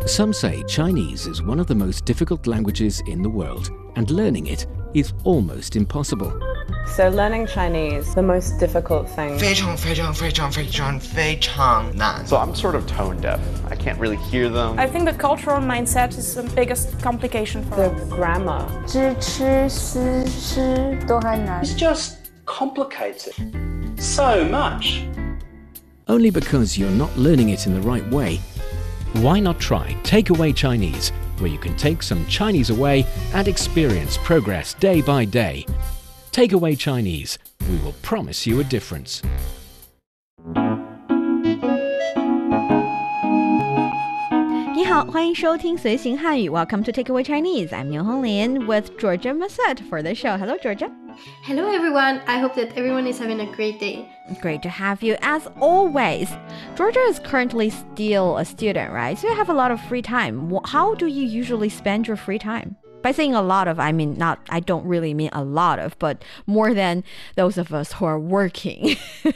Some say Chinese is one of the most difficult languages in the world, and learning it is almost impossible. So learning Chinese, the most difficult thing. 非常非常非常非常非常难 So I'm sort of tone deaf. I can't really hear them. I think the cultural mindset is the biggest complication for The us. grammar. 知吃思诗都还难 It's just complicated so much. Only because you're not learning it in the right way. Why not try Takeaway Chinese, where you can take some Chinese away and experience progress day by day. Takeaway Chinese, we will promise you a difference. 你好，欢迎收听随行汉语 Welcome to Takeaway Chinese. I'm Niu Honglin with Georgia Massette for the show. Hello, Georgia. Hello everyone, I hope that everyone is having a great day. Great to have you as always. Georgia is currently still a student, right? So you have a lot of free time. How do you usually spend your free time? By saying a lot of, I mean I don't really mean a lot of, but more than those of us who are working.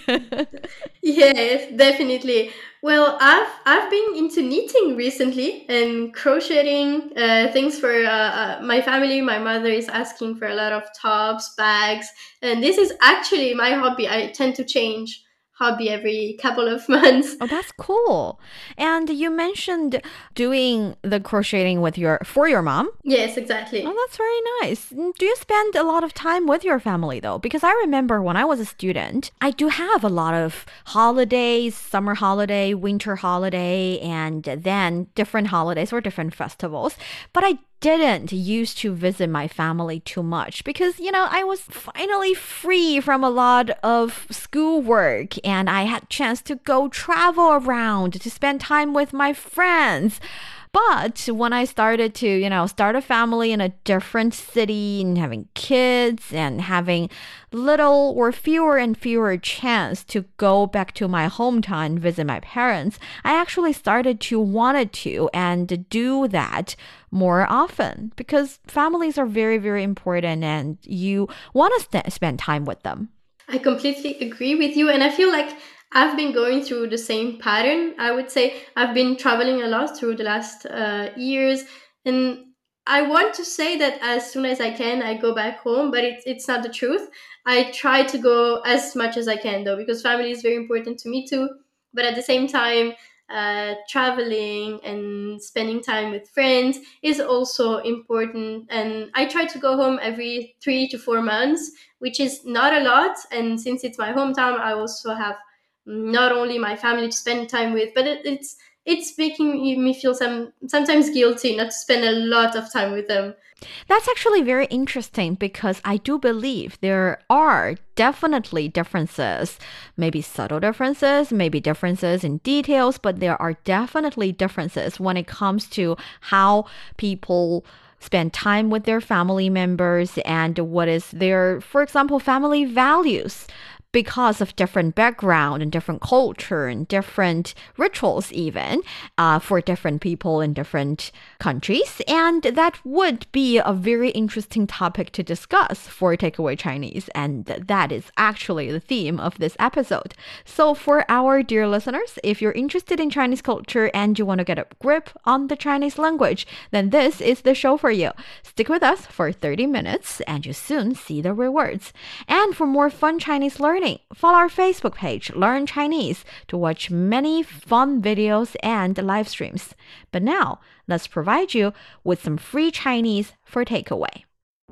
Yes, definitely. Well, I've been into knitting recently and crocheting things for my family. My mother is asking for a lot of tops, bags, and this is actually my hobby. I tend to change hobby every couple of months. Oh, that's cool. And you mentioned doing the crocheting for your mom. Yes, exactly. Oh, that's very nice. Do you spend a lot of time with your family though? Because I remember when I was a student, I do have a lot of holidays, summer holiday, winter holiday, and then different holidays or different festivals. But I didn't used to visit my family too much because, I was finally free from a lot of schoolwork and I had chance to go travel around to spend time with my friends. But when I started to, start a family in a different city and having kids and having little or fewer and fewer chance to go back to my hometown and visit my parents, I actually started to wanted to and do that more often because families are very, very important and you want to spend time with them. I completely agree with you, and I feel like I've been going through the same pattern. I would say I've been traveling a lot through the last years, and I want to say that as soon as I can, I go back home, but it's not the truth. I try to go as much as I can, though, because family is very important to me too. But at the same time, traveling and spending time with friends is also important. And I try to go home every 3 to 4 months, which is not a lot. And since it's my hometown, I also have not only my family to spend time with, but it's making me feel sometimes guilty not to spend a lot of time with them. That's actually very interesting because I do believe there are definitely differences, maybe subtle differences, maybe differences in details, but there are definitely differences when it comes to how people spend time with their family members and what is their, for example, family values. Because of different background and different culture and different rituals even for different people in different countries. And that would be a very interesting topic to discuss for Takeaway Chinese. And that is actually the theme of this episode. So for our dear listeners, if you're interested in Chinese culture and you want to get a grip on the Chinese language, then this is the show for you. Stick with us for 30 minutes and you soon see the rewards. And for more fun Chinese learning, follow our Facebook page, Learn Chinese, to watch many fun videos and live streams. But now, let's provide you with some free Chinese for takeaway.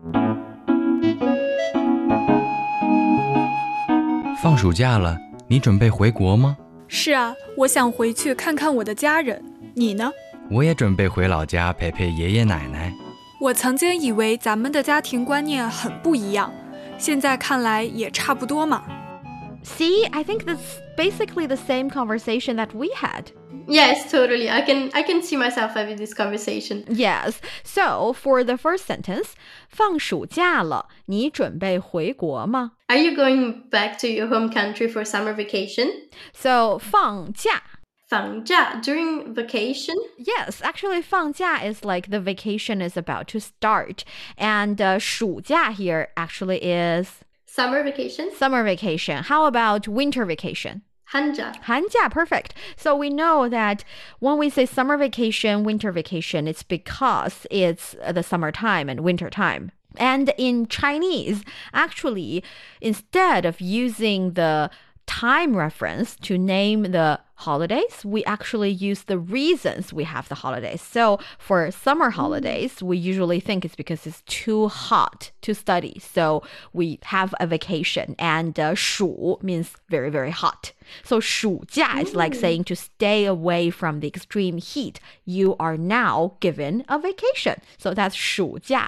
放暑假了，你准备回国吗？ 是啊，我想回去看看我的家人。你呢？ 我也准备回老家陪陪爷爷奶奶。 我曾经以为咱们的家庭观念很不一样，现在看来也差不多嘛。 See, I think that's basically the same conversation that we had. Yes, totally. I can see myself having this conversation. Yes. So, for the first sentence, 放暑假了，你准备回国吗？ Are you going back to your home country for summer vacation? So, 放假。 放假 during vacation? Yes, actually 放假 is like the vacation is about to start. And 暑假 here actually is... Summer vacation? Summer vacation. How about winter vacation? 寒假. 寒假, perfect. So we know that when we say summer vacation, winter vacation, it's because it's the summertime and winter time. And in Chinese, actually, instead of using the time reference to name the holidays, we actually use the reasons we have the holidays. So for summer holidays, we usually think it's because it's too hot to study. So we have a vacation, and 暑 means very, very hot. So 暑假 is like saying to stay away from the extreme heat. You are now given a vacation. So that's 暑假.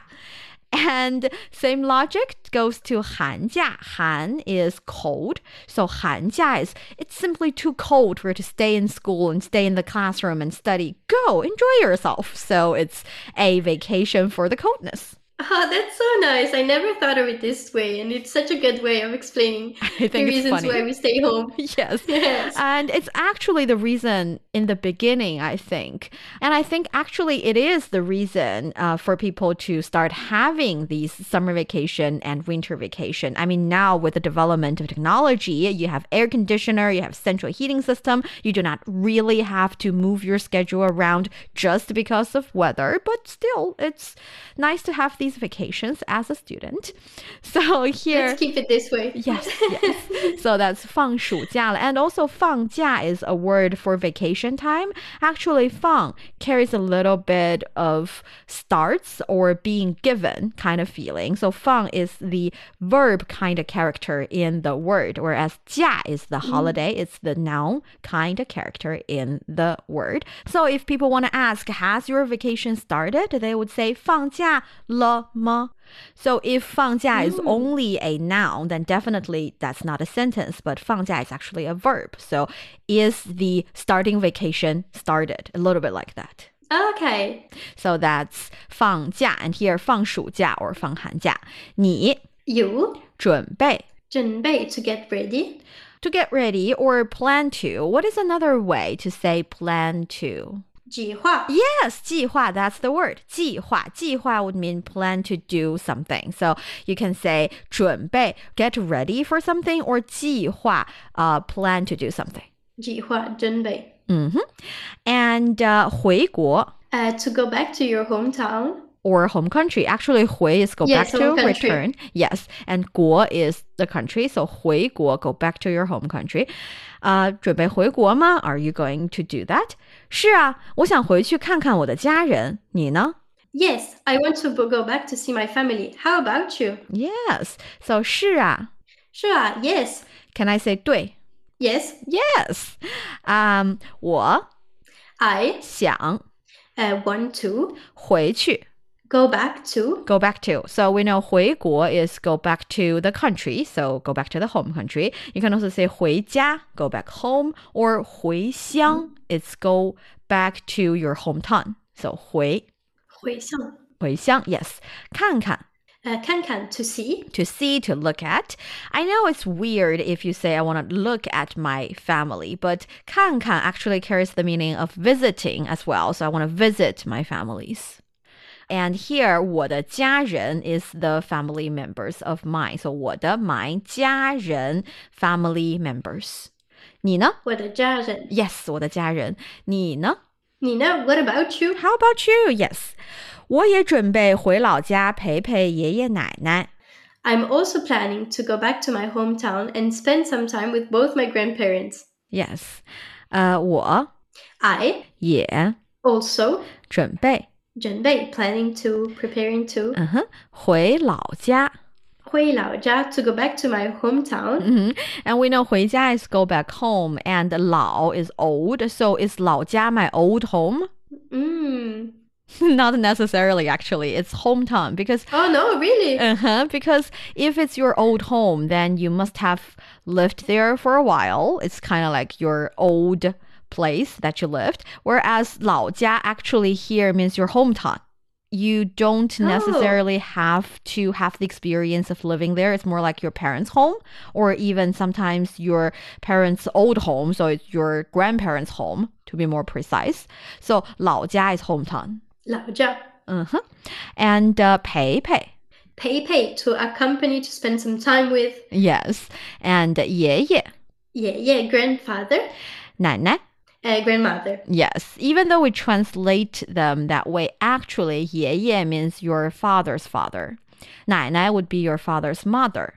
And same logic goes to 寒假. Han is cold. So 寒假 is, it's simply too cold for you to stay in school and stay in the classroom and study. Go, enjoy yourself. So it's a vacation for the coldness. Oh, that's so nice. I never thought of it this way, and it's such a good way of explaining the reasons why we stay home. Yes. And it's actually the reason in the beginning, I think. And I think actually it is the reason for people to start having these summer vacation and winter vacation. I mean, now with the development of technology, you have air conditioner, you have central heating system. You do not really have to move your schedule around just because of weather, but still, it's nice to have these vacations as a student. So here, let's keep it this way. Yes. So that's 放暑假了. And also 放假 is a word for vacation time. Actually, 放 carries a little bit of starts or being given kind of feeling. So 放 is the verb kind of character in the word, whereas 假 is the holiday. It's the noun kind of character in the word. So if people want to ask, has your vacation started? They would say 放假了吗? So if 放假 is only a noun, then definitely that's not a sentence, but 放假 is actually a verb. So is the starting vacation started? A little bit like that. Okay. So that's 放假, and here 放暑假 or 放寒假. 你 You 准备 to get ready. To get ready or plan to. What is another way to say plan to? 计划. Yes, 计划, that's the word. 计划. 计划 would mean plan to do something. So you can say 准备, get ready for something, or 计划, plan to do something. 计划准备. And 回国. To go back to your hometown. Or home country. Actually, 回 is go back to, country. return. Yes. And 国 is the country. So 回国, go back to your home country. 准备回国吗? Are you going to do that? 是啊，我想回去看看我的家人。你呢? Yes, I want to go back to see my family. How about you? Yes. So 是啊。 是啊, yes. Can I say 对? Yes. Yes. 我 I 想 want to 回去 go back to. Go back to. So we know 回国 is go back to the country. So go back to the home country. You can also say 回家, go back home. Or 回乡, it's go back to your hometown. So 回乡, yes. 看看. 看看 to see. To see, to look at. I know it's weird if you say I want to look at my family, but 看看 actually carries the meaning of visiting as well. So I want to visit my families. And here, 我的家人 is the family members of mine. So 我的 my 家人 family members. 你呢? 我的家人. Yes, 我的家人. 你呢? 你呢? What about you? How about you? Yes. 我也准备回老家陪陪爷爷奶奶. I'm also planning to go back to my hometown and spend some time with both my grandparents. Yes. 我 I 也 also 准备 planning to, preparing to 回老家回老家 to go back to my hometown. And we know 回家 is go back home, and 老 is old. So is 老家 my old home? Not necessarily, actually. It's hometown because... Oh, no, really? Because if it's your old home, then you must have lived there for a while. It's kind of like your old place that you lived. Whereas 老家 actually here means your hometown. You don't necessarily have to have the experience of living there. It's more like your parents' home, or even sometimes your parents' old home. So it's your grandparents' home, to be more precise. So 老家 is hometown. 老家. And 陪陪. 陪陪 to accompany, to spend some time with. Yes. And 爷爷. Yeah, grandfather. 奶奶 Grandmother. Yes, even though we translate them that way, actually 爷爷 means your father's father. 奶奶 would be your father's mother.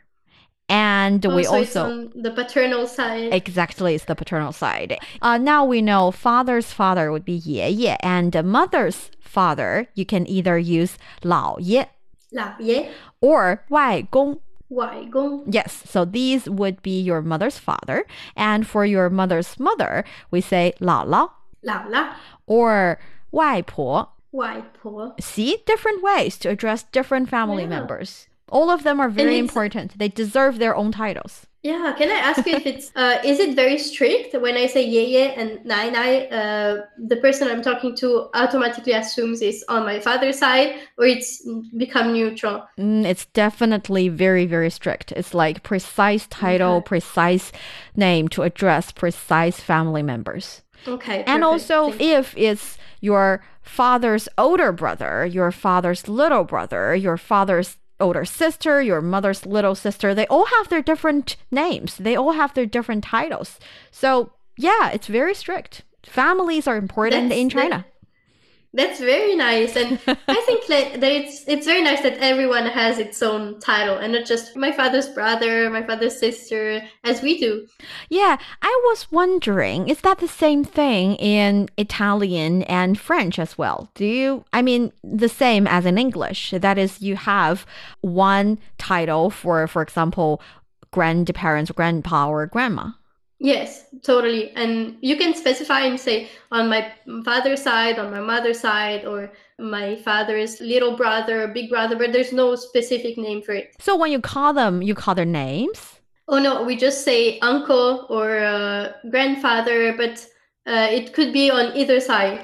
And we so also it's on the paternal side. Exactly, it's the paternal side. Now we know father's father would be 爷爷, and mother's father, you can either use 老爷老爷 or 外公外公 Yes, so these would be your mother's father. And for your mother's mother, we say 姥姥姥姥 or 外婆外婆 See, different ways to address different family Yeah. members. All of them are very it's- important. They deserve their own titles. Yeah, can I ask you if it's is it very strict when I say 爷爷 and 奶奶? The person I'm talking to automatically assumes it's on my father's side, or it's become neutral. It's definitely very, very strict. It's like precise title, precise name to address precise family members. Okay. And perfect. also, Thank you. if it's your father's older brother, your father's little brother, your father's older sister, your mother's little sister, they all have their different names. They all have their different titles. So, yeah, it's very strict. Families are important in China. That's very nice, and I think that it's very nice that everyone has its own title, and not just my father's brother, my father's sister, as we do. Yeah, I was wondering, is that the same thing in Italian and French as well? I mean, the same as in English. That is, you have one title for example, grandparents, grandpa, or grandma. Yes, totally. And you can specify and say on my father's side, on my mother's side, or my father's little brother or big brother, but there's no specific name for it. So when you call them, you call their names? Oh no, we just say uncle or grandfather, but it could be on either side.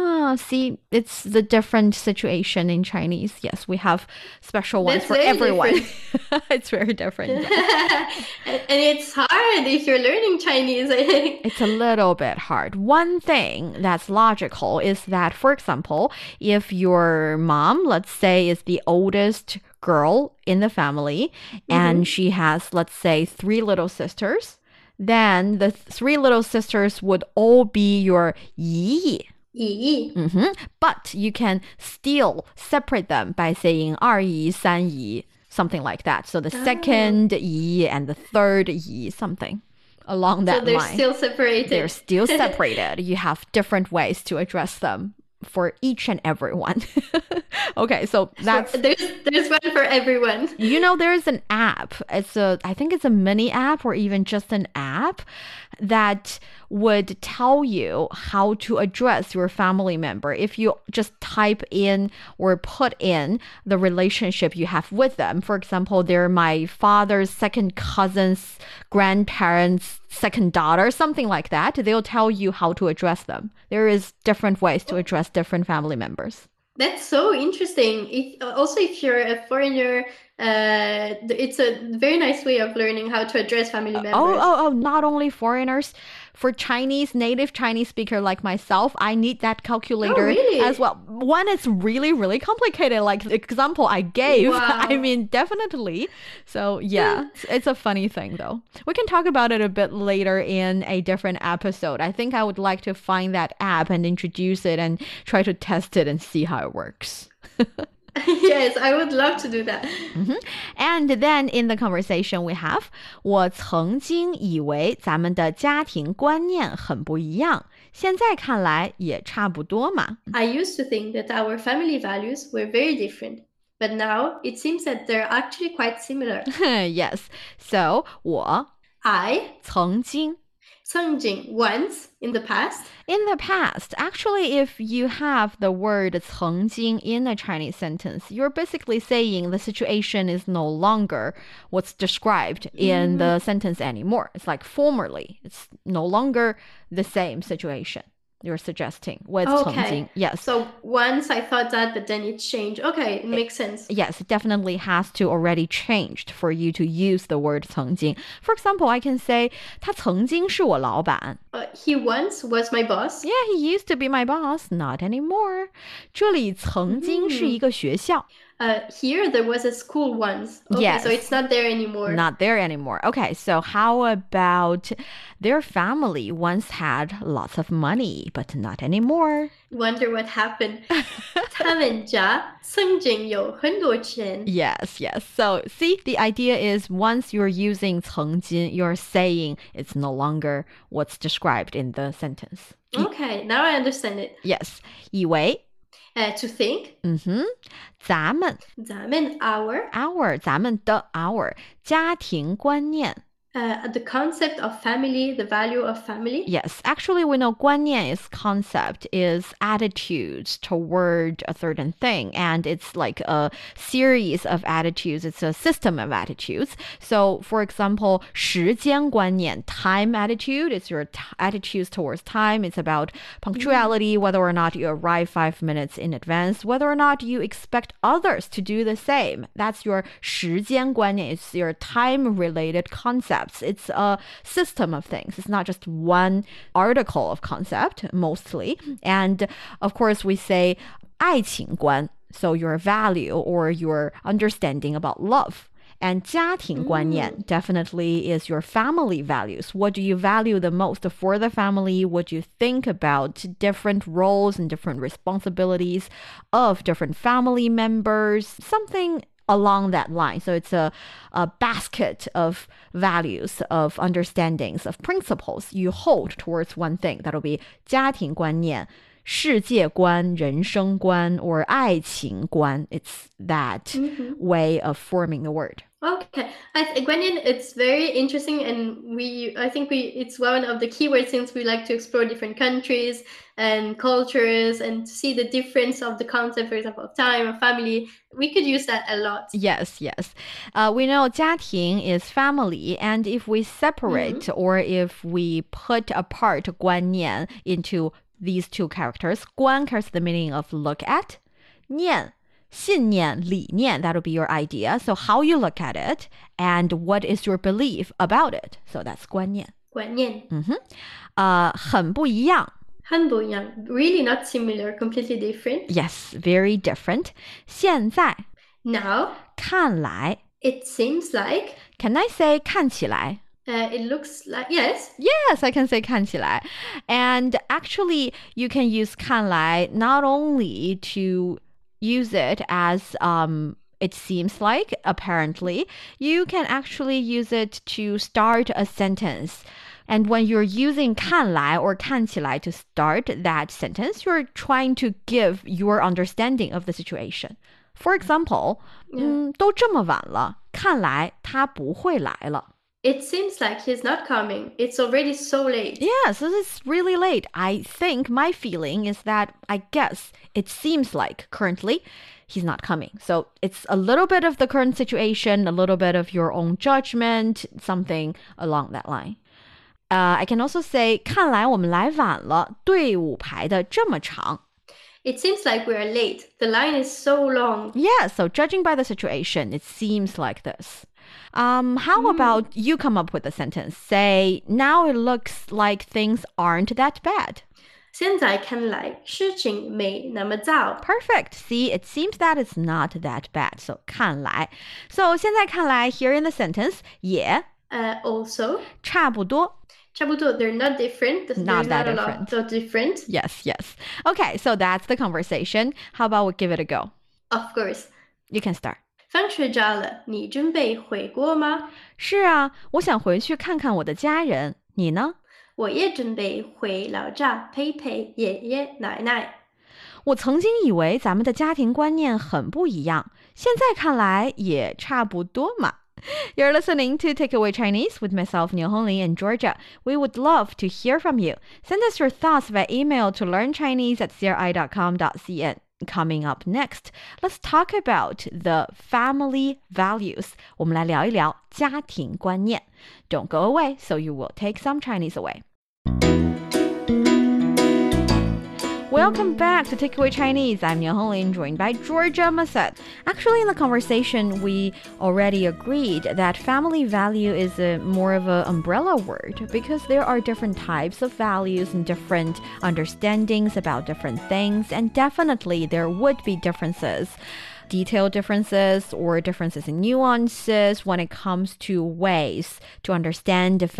See, it's the different situation in Chinese. Yes, we have special ones That's for very everyone. It's very different. And it's hard if you're learning Chinese. It's a little bit hard. One thing that's logical is that, for example, if your mom, let's say, is the oldest girl in the family, and she has, let's say, 3 little sisters, then the 3 little sisters would all be your 姨姨. But you can still separate them by saying 二姨, 三姨, something like that. So the second 姨 and the third 姨, something along that line. So they're line. still separated. They're still separated. You have different ways to address them for each and every one. Okay, so that's there's one for everyone. You know, there's an app. I think it's a mini app or even just an app that would tell you how to address your family member if you just type in or put in the relationship you have with them. For example, they're my father's second cousin's grandparents' second daughter, something like that. They'll tell you how to address them. There is different ways to address different family members. That's so interesting. If you're a foreigner, it's a very nice way of learning how to address family members. Not only foreigners. For native Chinese speaker like myself, I need that calculator as well. One is really, really complicated, like the example I gave. Wow. I mean, definitely. So yeah, it's a funny thing though. We can talk about it a bit later in a different episode. I think I would like to find that app and introduce it and try to test it and see how it works. Yes, I would love to do that. And then in the conversation we have, 我曾经以为咱们的家庭观念很不一样，现在看来也差不多嘛。 I used to think that our family values were very different, but now it seems that they're actually quite similar. Yes, so 我 I 曾经 once in the past. In the past, actually, if you have the word 曾经 in a Chinese sentence, you're basically saying the situation is no longer what's described in the sentence anymore. It's like formerly. It's no longer the same situation you're suggesting with 曾经. Yes. So once I thought that, but then it changed. Okay, it makes sense. Yes, it definitely has to already changed for you to use the word 曾经. For example, I can say 他曾经是我老板. He once was my boss. Yeah, he used to be my boss. Not anymore. 这里曾经是一个学校. Here there was a school once. Okay, Yes. so it's not there anymore. Not there anymore. Okay, so how about their family once had lots of money, but not anymore? Wonder what happened. 他们家曾经有很多钱。 Yes, yes. So, see, the idea is once you're using 曾经, you're saying it's no longer what's described in the sentence. Okay, now I understand it. Yes. 以为 To think, 咱们咱们 our 咱们的 our 家庭观念 the concept of family, the value of family. Yes, actually we know 观念 is concept, is attitudes toward a certain thing, and it's like a series of attitudes, it's a system of attitudes. So for example, 时间观念 time attitude, it's your attitudes towards time, it's about punctuality, whether or not you arrive 5 minutes in advance, whether or not you expect others to do the same. That's your 时间观念, it's your time related concept. It's a system of things. It's not just one article of concept, mostly. And of course, we say 爱情观, so your value or your understanding about love. And 家庭观念 definitely is your family values. What do you value the most for the family? What do you think about different roles and different responsibilities of different family members? Something along that line. So it's a basket of values, of understandings, of principles you hold towards one thing. That'll be 家庭观念, 世界观, 人生观, or 爱情观. It's that way of forming the word. Okay, Guanyin, it's very interesting, and I think it's one of the keywords since we like to explore different countries and cultures and see the difference of the concept, for example, of time or family. We could use that a lot. Yes, yes. We know 家庭 is family, and if we separate or if we put apart 观念 into these two characters, 观 carries the meaning of look at, 念信念, 理念, that'll be your idea. So how you look at it and what is your belief about it. So that's 观念. 观念. 很不一样. 很不一样. Really not similar, completely different. Yes, very different. 现在 Now, 看来 it seems like. Can I say 看起来? It looks like, yes. Yes, I can say 看起来. And actually, you can use 看来 not only to use it as it seems like, apparently. You can actually use it to start a sentence. And when you're using 看来 or 看起来 to start that sentence, you're trying to give your understanding of the situation. For example, 都这么晚了，看来他不会来了。 It seems like he's not coming. It's already so late. Yes, it's really late. I think my feeling is that I guess it seems like currently he's not coming. So it's a little bit of the current situation, a little bit of your own judgment, something along that line. I can also say 看来我们来晚了，队伍排得这么长。 It seems like we are late. The line is so long. Yeah, so judging by the situation, it seems like this. How about you come up with a sentence? Say, now it looks like things aren't that bad. 现在看来事情没那么糟. Perfect. See, it seems that it's not that bad. So 看来. So 现在看来 here in the sentence, yeah. Also. 差不多. 差不多, they're not different. There's Not that a different. lot of different. Yes, yes. Okay, so that's the conversation. How about we give it a go? Of course. You can start. 放暑假了，你准备回国吗？ 是啊，我想回去看看我的家人。你呢？ 我也准备回老家陪陪爷爷奶奶。 我曾经以为咱们的家庭观念很不一样，现在看来也差不多嘛。You're listening to Takeaway Chinese with myself, Niu Honglin, and Georgia. We would love to hear from you. Send us your thoughts via email to learnchinese@cri.com.cn. Coming up next, let's talk about the family values. 我们来聊一聊家庭观念. Don't go away, so you will take some Chinese away. Welcome back to Takeaway Chinese. I'm Niu Honglin, joined by Georgia Masset. Actually, in the conversation, we already agreed that family value is more of an umbrella word because there are different types of values and different understandings about different things, and definitely there would be differences. detailed differences or differences in nuances when it comes to ways to understand the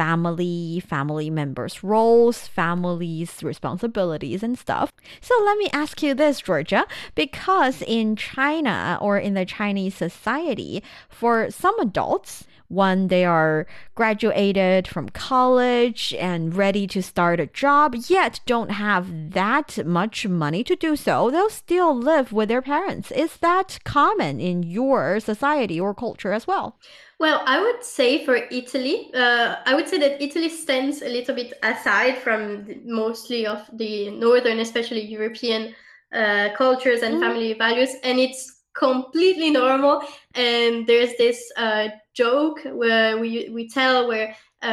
family members' roles, families' responsibilities and stuff. So let me ask you this, Georgia, because in China or in the Chinese society, for some adults, when they are graduated from college and ready to start a job, yet don't have that much money to do so, they'll still live with their parents. Is that common in your society or culture as well? Well, I would say for Italy, I would say that Italy stands a little bit aside from mostly of the northern, especially European cultures and family values, and it's completely normal. And there's this joke where we tell where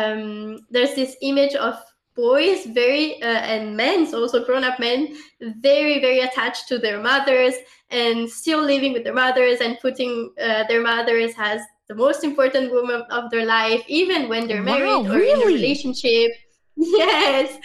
there's this image of boys and men, also grown-up men, very, very attached to their mothers and still living with their mothers and putting their mothers as the most important woman of their life, even when they're married or in a relationship. Yes.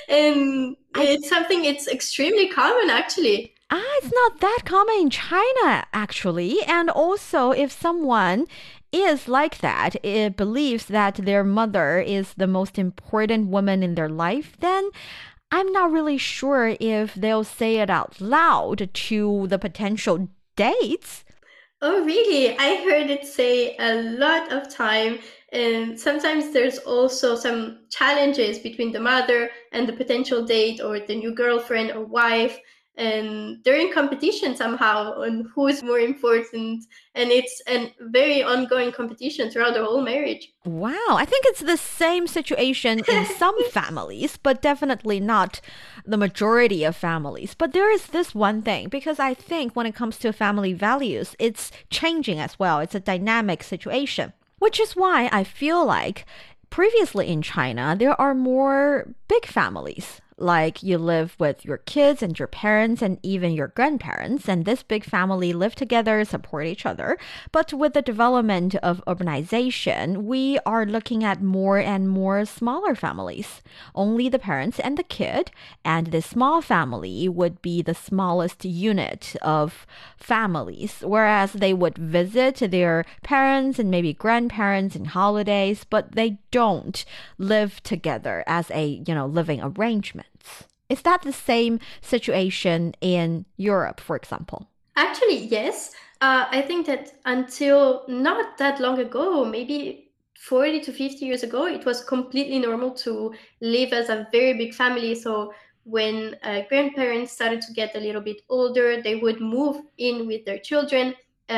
And it's extremely common, actually. It's not that common in China, actually. And also, if someone is like that, it believes that their mother is the most important woman in their life, then I'm not really sure if they'll say it out loud to the potential dates. Oh, really? I heard it say a lot of time. And sometimes there's also some challenges between the mother and the potential date or the new girlfriend or wife. And they're in competition somehow on who's more important. And it's a very ongoing competition throughout the whole marriage. Wow, I think it's the same situation in some families, but definitely not the majority of families. But there is this one thing, because I think when it comes to family values, it's changing as well. It's a dynamic situation, which is why I feel like previously in China, there are more big families. Like you live with your kids and your parents and even your grandparents, and this big family live together, support each other. But with the development of urbanization, we are looking at more and more smaller families. Only the parents and the kid, and the small family would be the smallest unit of families, whereas they would visit their parents and maybe grandparents in holidays, but they don't live together as a, living arrangement. Is that the same situation in Europe, for example? Actually, yes. I think that until not that long ago, maybe 40 to 50 years ago, it was completely normal to live as a very big family. So when grandparents started to get a little bit older, they would move in with their children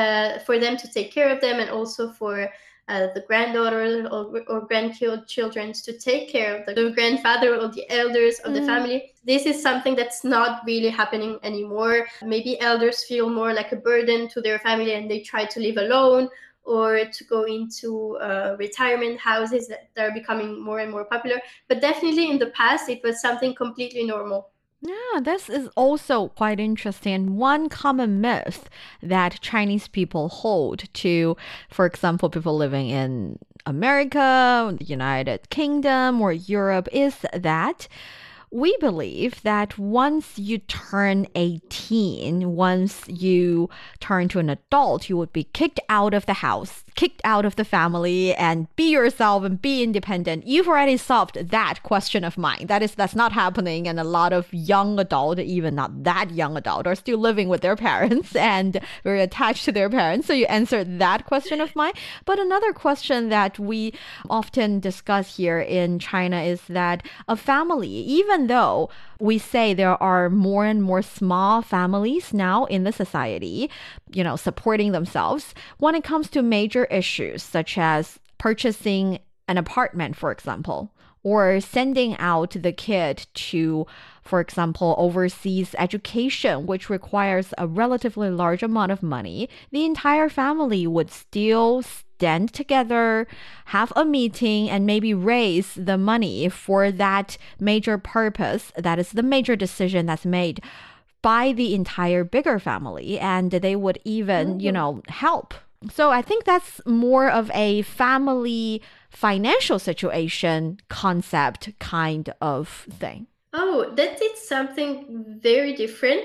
for them to take care of them, and also for the granddaughter or grandchildren to take care of the grandfather or the elders of the family. This is something that's not really happening anymore. Maybe elders feel more like a burden to their family and they try to live alone or to go into retirement houses that are becoming more and more popular. But definitely in the past, it was something completely normal. Yeah, this is also quite interesting. One common myth that Chinese people hold to, for example, people living in America, the United Kingdom, or Europe, is that we believe that once you turn 18, once you turn to an adult, you would be kicked out of the house, kicked out of the family, and be yourself and be independent. You've already solved that question of mine. That's not happening, and a lot of young adult, even not that young adult, are still living with their parents and very attached to their parents. So you answered that question of mine. But another question that we often discuss here in China is that a family, even though we say there are more and more small families now in the society, supporting themselves, when it comes to major issues such as purchasing an apartment, for example, or sending out the kid to, for example, overseas education, which requires a relatively large amount of money, the entire family would still stand together, have a meeting, and maybe raise the money for that major purpose. That is the major decision that's made by the entire bigger family, and they would even, help. So I think that's more of a family financial situation concept kind of thing. Oh, that is something very different.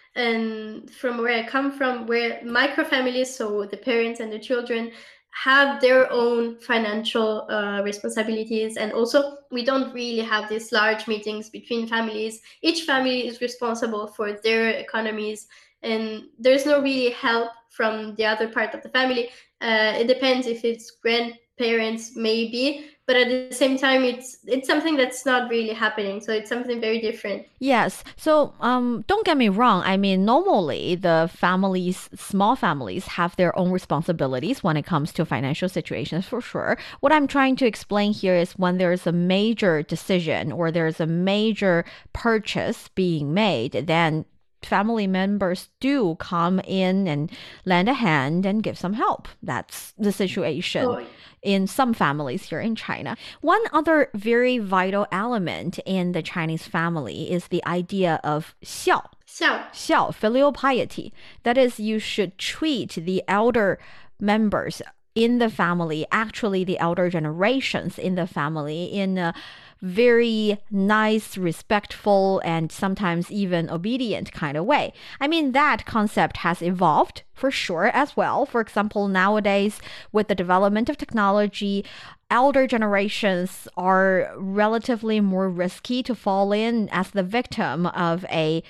And from where I come from, where microfamilies, so the parents and the children, have their own financial responsibilities, and also we don't really have these large meetings between families. Each family is responsible for their economies, and there's no really help from the other part of the family. It depends if it's grandparents, maybe, but at the same time, it's something that's not really happening. So it's something very different. Yes. So don't get me wrong. I mean, normally the families, small families, have their own responsibilities when it comes to financial situations, for sure. What I'm trying to explain here is when there's a major decision or there's a major purchase being made, then family members do come in and lend a hand and give some help. That's the situation in some families here in China. One other very vital element in the Chinese family is the idea of 孝. 孝, filial piety. That is, you should treat the elder members in the family, actually the elder generations in the family, in a very nice, respectful, and sometimes even obedient kind of way. I mean, that concept has evolved for sure as well. For example, nowadays, with the development of technology, elder generations are relatively more risky to fall in as the victim of a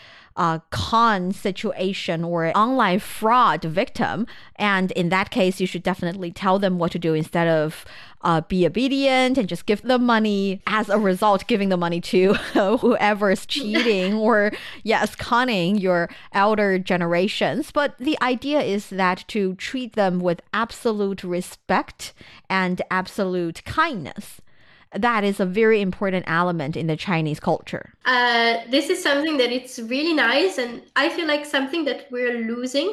con situation or online fraud victim. And in that case, you should definitely tell them what to do instead of be obedient and just give them money. As a result, giving the money to whoever's cheating or, yes, conning your elder generations. But the idea is that to treat them with absolute respect and absolute kindness. That is a very important element in the Chinese culture. This is something that it's really nice, and I feel like something that we're losing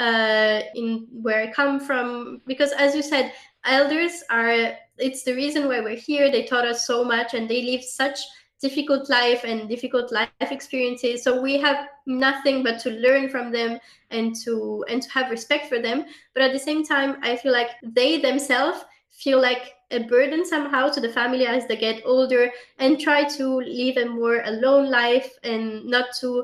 in where I come from, because as you said, elders it's the reason why we're here. They taught us so much, and they live such difficult life and difficult life experiences. So we have nothing but to learn from them and to have respect for them. But at the same time, I feel like they themselves feel like a burden somehow to the family as they get older, and try to live a more alone life and not to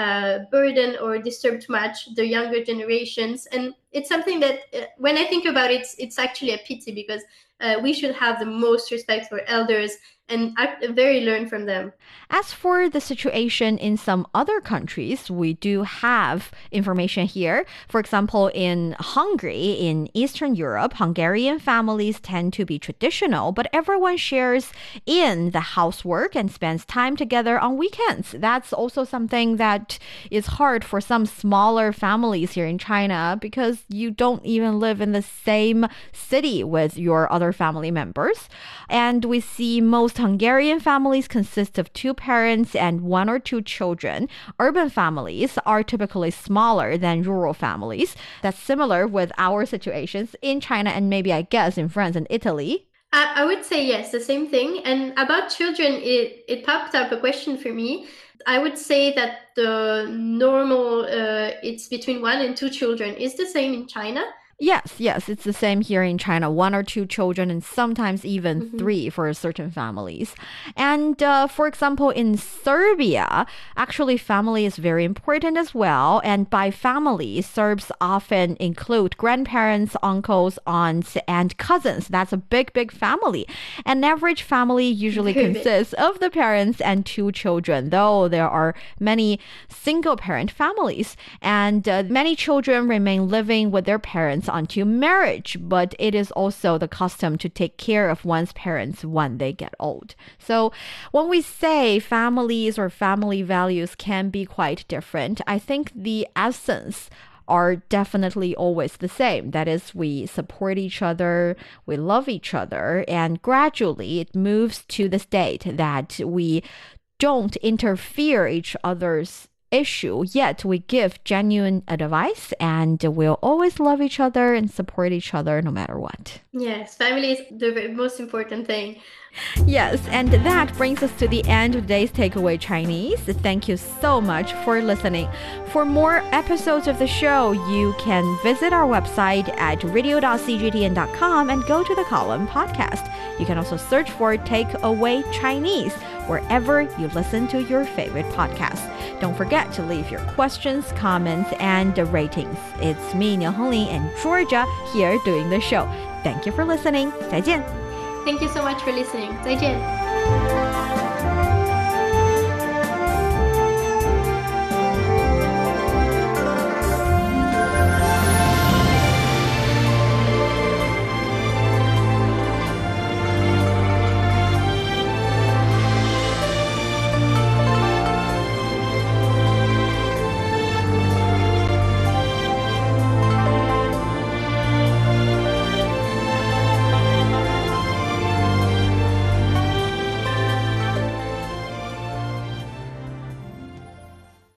burden or disturb too much the younger generations. And it's something that when I think about it, it's actually a pity, because we should have the most respect for elders and very learn from them. As for the situation in some other countries, we do have information here. For example, in Hungary, in Eastern Europe, Hungarian families tend to be traditional, but everyone shares in the housework and spends time together on weekends. That's also something that is hard for some smaller families here in China, because you don't even live in the same city with your other family members. And we see most Hungarian families consist of 2 parents and 1 or 2 children. Urban families are typically smaller than rural families. That's similar with our situations in China and maybe, I guess, in France and Italy. I would say yes, the same thing. And about children, it popped up a question for me. I would say that the normal, it's between 1 and 2 children. Is the same in China? Yes, it's the same here in China. 1 or 2 children and sometimes even 3 for certain families. And for example, in Serbia, actually family is very important as well. And by family, Serbs often include grandparents, uncles, aunts, and cousins. That's a big, big family. An average family usually consists of the parents and 2 children, though there are many single-parent families. And many children remain living with their parents until marriage, but it is also the custom to take care of one's parents when they get old. So when we say families or family values can be quite different, I think the essence are definitely always the same. That is, we support each other, we love each other, and gradually it moves to the state that we don't interfere each other's issue, yet we give genuine advice, and we'll always love each other and support each other no matter what. Yes, family is the most important thing. Yes, and that brings us to the end of today's Takeaway Chinese. Thank you so much for listening. For more episodes of the show, you can visit our website at radio.cgtn.com and go to the column podcast. You can also search for Takeaway Chinese. wherever you listen to your favorite podcast. Don't forget to leave your questions, comments, and ratings. It's me, Niu Hongling, and Georgia here doing the show. Thank you for listening. 再见。 Thank you so much for listening. 再见。